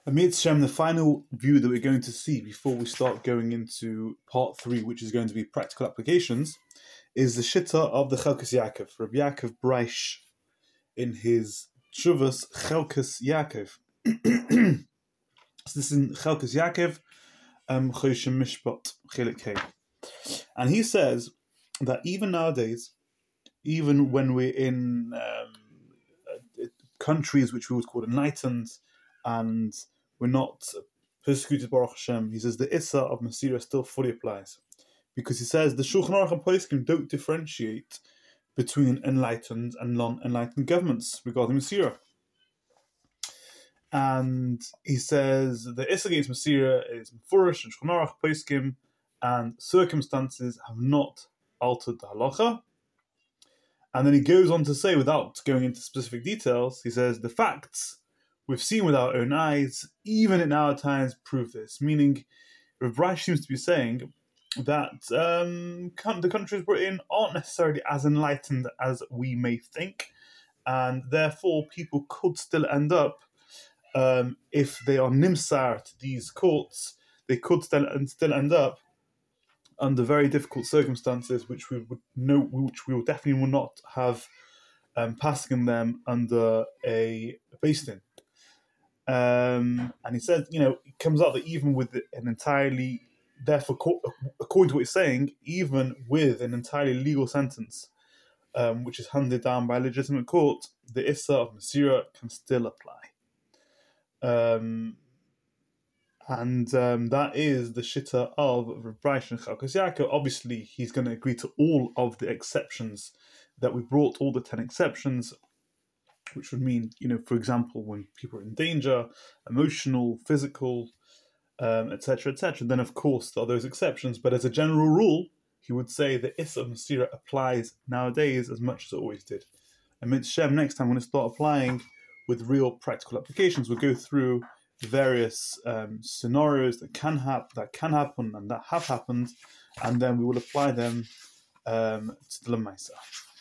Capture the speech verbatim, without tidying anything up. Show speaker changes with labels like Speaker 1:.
Speaker 1: Amid Shem, the final view that we're going to see before we start going into part three, which is going to be practical applications, is the Shitta of the Chelkas Yaakov, Rabbi Yaakov Breish, in his Tshuvas Chelkas Yaakov. So this is in Chelkas Yaakov, um, Choshen Mishpat, Chelik Hey. And he says that even nowadays, even when we're in um, countries which we would call enlightened, and we're not persecuted Baruch Hashem, he says the Issa of Masira still fully applies. Because he says the Shulchan Aruch and Poskim don't differentiate between enlightened and non-enlightened governments regarding Masira. And he says the Issa against Masira is Mefurish and Shulchan Aruch, Poskim, and circumstances have not altered the halacha. And then he goes on to say, without going into specific details, he says the facts we've seen with our own eyes, even in our times, prove this. Meaning, Rav Breish seems to be saying that um, the countries we're in aren't necessarily as enlightened as we may think, and therefore people could still end up, um, if they are nimsar to these courts, they could still still end up under very difficult circumstances, which we would know, which we will definitely will not have um, passing them under a based in. Um, and he said, you know, it comes out that even with an entirely, therefore, according to what he's saying, even with an entirely legal sentence, um, which is handed down by a legitimate court, the Issa of Masira can still apply. Um, and um, that is the Shitta of Rav Breish and Chelkas Yaakov. Obviously, he's going to agree to all of the exceptions that we brought, all the ten exceptions, which would mean, you know, for example, when people are in danger, emotional, physical, um, et cetera, et cetera. Then, of course, there are those exceptions. But as a general rule, he would say the Issa of Masira applies nowadays as much as it always did. And Mitzvah next time, we're going to start applying with real practical applications. We'll go through various um, scenarios that can happen, that can happen, and that have happened, and then we will apply them um, to the Lamaisa.